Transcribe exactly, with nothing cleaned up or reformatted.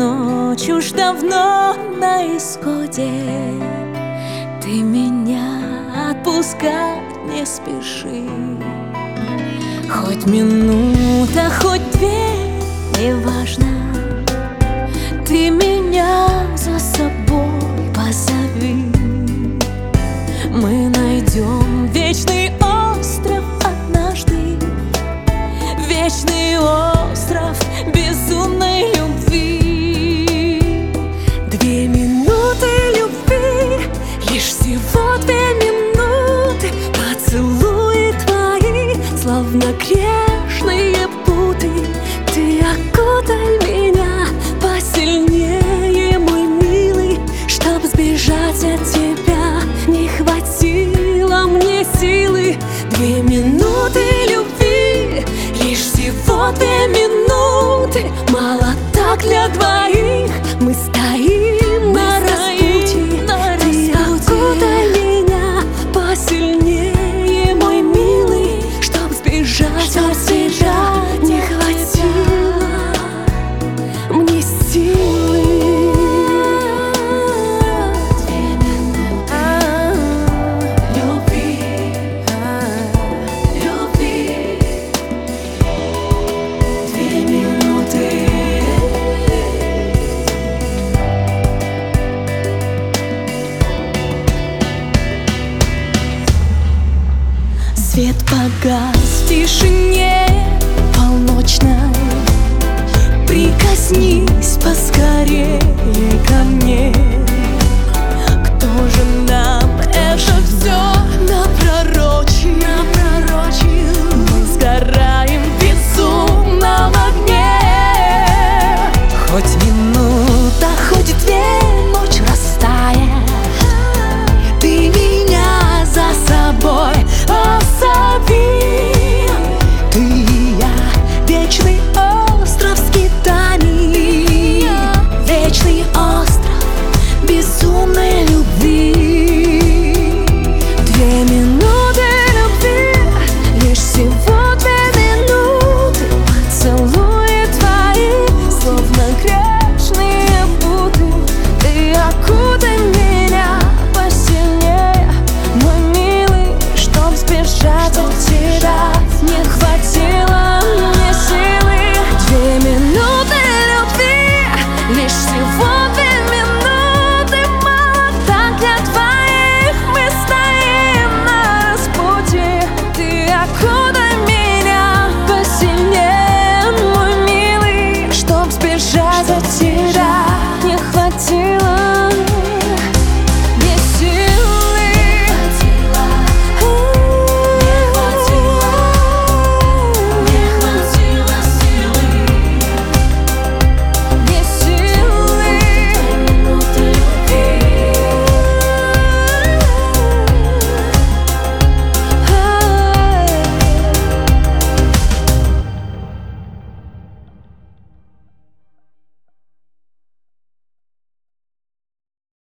ночь уж давно на исходе. Ты меня отпускать не спеши. Хоть минута, хоть две, неважно, ты меня за собой позови. Мы найдем вечный остров однажды, вечный остров безумной любви. Две минуты любви, лишь всего две минуты. Поцелуи твои, словно грешные путы. Ты окутай меня